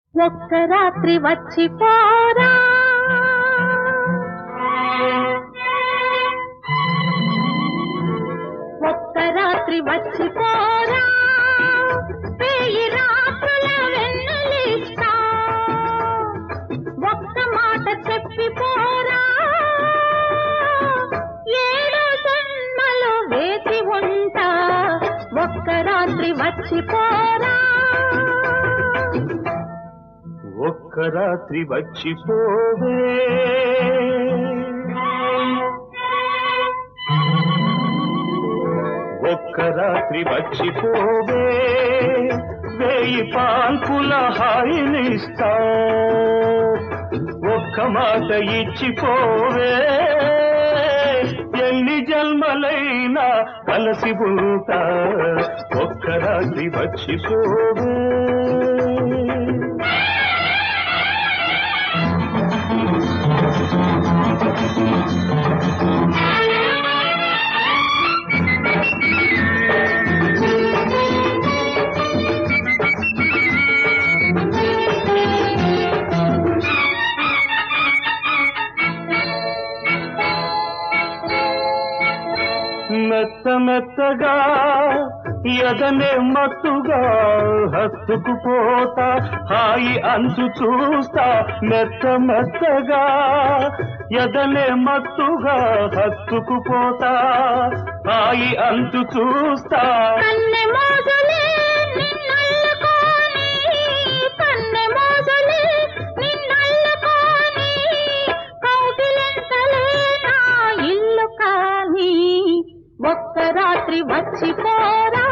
ఒక్క రాత్రి వచ్చిపోరా ఒక్క రాత్రి వచ్చిపోరా వేయి రాత్రుల వెన్నెలిస్తా ఒక్క మాట చెప్పిపోరా ఏడు జన్మలు వేచి ఉంటా ఒక్క రాత్రి వచ్చిపోరా ఒక్క రాత్రి వచ్చిపోవే ఒక్క రాత్రి వచ్చిపోవే వేయి పాల్పుల హాయినిస్తా ఒక్క మాట ఇచ్చిపోవే ఎన్ని జన్మలైనా కలిసి ఉంటా ఒక్క రాత్రి వచ్చిపోవే మెత్త మెత్తగా ఎదనే మత్తుగా హత్తుకుపోతా హాయి అంచు చూస్తా మెత్త మెత్తగా ఎదనే మత్తుగా హత్తుకుపోతా హాయి అంచు చూస్తా ఒక్క రాత్రి వచ్చిపోరా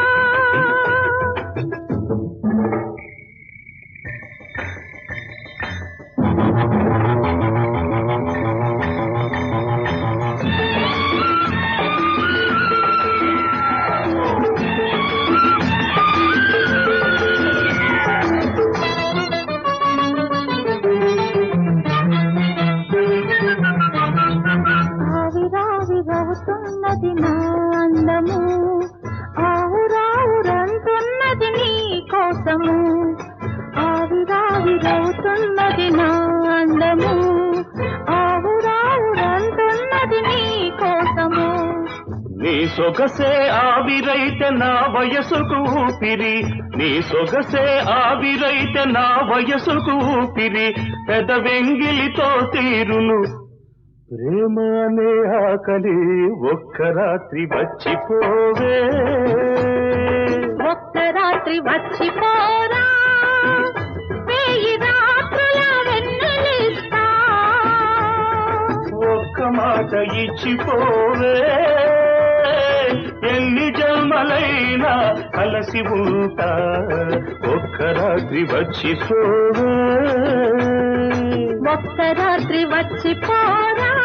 ఆవిరావిరవుతున్నది నా అందము ఆవురావురంటున్నది నీ కోసము ఆవిరావిరవుతున్నది నా అందము ఆవురావురంటున్నది నీ కోసము నీ సొగసే ఆవిరైతే నా వయసుకు ఊపిరి నీ సొగసే ఆవిరైతే నా వయసుకు ఊపిరి పెద వెంగిలితో తీరును ప్రేమ అనే ఆకలి ఒక్క రాత్రి వచ్చిపోవే ఒక్క రాత్రి వచ్చిపోరా వేయి రాత్రుల వెన్నెలిస్తా ఒక్క మాట ఇచ్చిపోవే ఎన్ని జన్మలైనా కలిసి ఉంటా ఒక్క రాత్రి వచ్చిపోవే ఒక్క రాత్రి వచ్చిపోరా